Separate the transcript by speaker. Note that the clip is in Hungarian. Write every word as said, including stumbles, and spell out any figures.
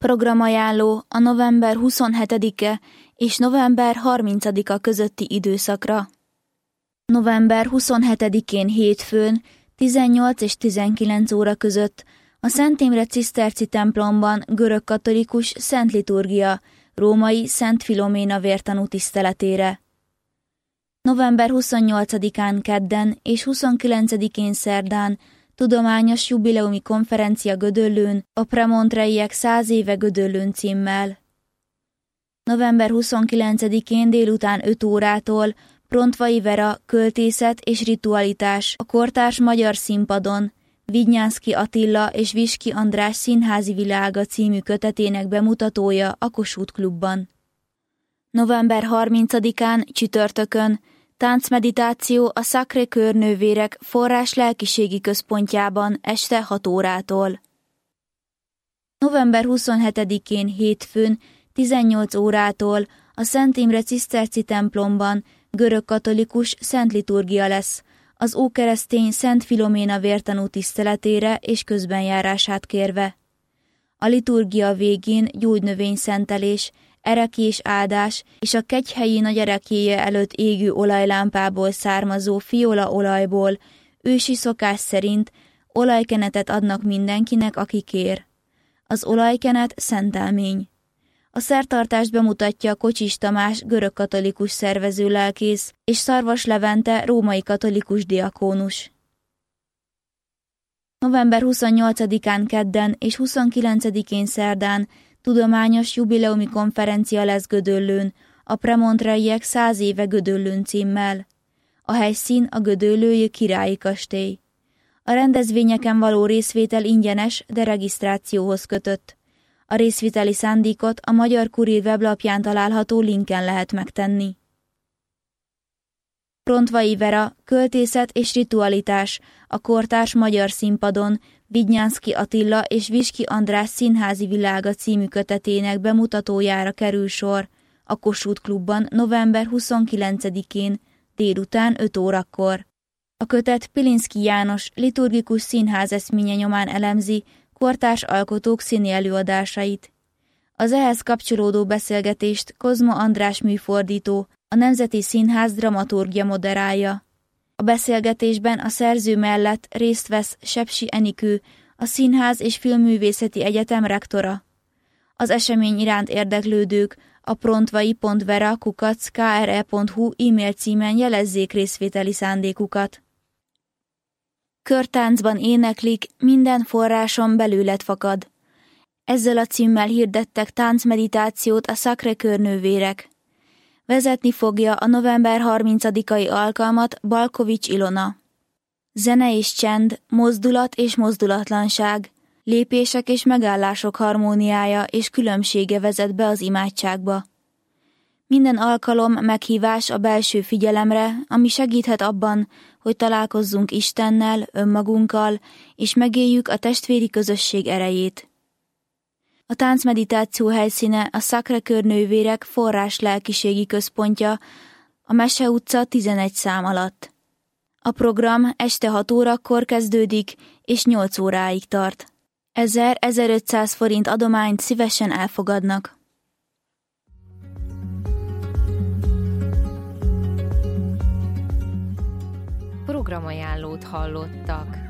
Speaker 1: Programajánló a november huszonhetedike és november harmincadika közötti időszakra. november huszonhetedikén hétfőn tizennyolc és tizenkilenc óra között a Szent Imre Ciszterci templomban görögkatolikus Szent Liturgia római Szent Filoména vértanú tiszteletére. november huszonnyolcadikán kedden és huszonkilencedikén szerdán tudományos jubileumi konferencia Gödöllőn a Premontreiek száz éve Gödöllőn címmel. november huszonkilencedikén délután öt órától Prontvai Vera költészet és ritualitás a kortárs magyar színpadon, Vidnyánszky Attila és Viski András színházi világa című kötetének bemutatója a Kossuth Klubban. november harmincadikán csütörtökön táncmeditáció a Sacré-Cœur nővérek forrás lelkiségi központjában este hat órától. november huszonhetedikén hétfőn tizennyolc órától a Szent Imre Ciszterci templomban görögkatolikus Szent Liturgia lesz, az ókeresztény Szent Filoména vértanú tiszteletére és közbenjárását kérve. A liturgia végén gyógynövényszentelés, erekés áldás és a kegyhelyi nagyereklyéje előtt égő olajlámpából származó fiolaolajból ősi szokás szerint olajkenetet adnak mindenkinek, aki kér. Az olajkenet szentelmény. A szertartást bemutatja Kocsis Tamás görögkatolikus szervező lelkész és Szarvas Levente római katolikus diakónus. november huszonnyolcadikán kedden és huszonkilencedikén szerdán tudományos jubileumi konferencia lesz Gödöllőn, a Premontreiek száz éve Gödöllőn címmel. A helyszín a gödöllői királyi kastély. A rendezvényeken való részvétel ingyenes, de regisztrációhoz kötött. A részviteli szándékot a Magyar Kurír weblapján található linken lehet megtenni. Prontvai Vera költészet és ritualitás a kortárs magyar színpadon, Vidnyánszky Attila és Viski András színházi világa című kötetének bemutatójára kerül sor a Kossuth Klubban november huszonkilencedikén délután öt órakor. A kötet Pilinszky János liturgikus színház eszménye nyomán elemzi kortárs alkotók színi előadásait. Az ehhez kapcsolódó beszélgetést Kozma András műfordító, a Nemzeti Színház dramaturgja moderálja. A beszélgetésben a szerző mellett részt vesz Sepsi Enikő, a Színház és Filmművészeti Egyetem rektora. Az esemény iránt érdeklődők a prontvai pont vera kukac k r e pont hu e-mail címen jelezzék részvételi szándékukat. Körtáncban éneklik, minden forráson belőled fakad. Ezzel a címmel hirdettek táncmeditációt a Sacré-Cœur nővérek. Vezetni fogja a november harmincadikai alkalmat Balkovics Ilona. Zene és csend, mozdulat és mozdulatlanság, lépések és megállások harmóniája és különbsége vezet be az imádságba. Minden alkalom meghívás a belső figyelemre, ami segíthet abban, hogy találkozzunk Istennel, önmagunkkal, és megéljük a testvéri közösség erejét. A táncmeditáció helyszíne a Sacré-Cœur nővérek forrás lelkiségi központja, a Mese utca tizenegy szám alatt. A program este hat órakor kezdődik, és nyolc óráig tart. ezer-ezerötszáz forint adományt szívesen elfogadnak.
Speaker 2: Programajánlót hallottak.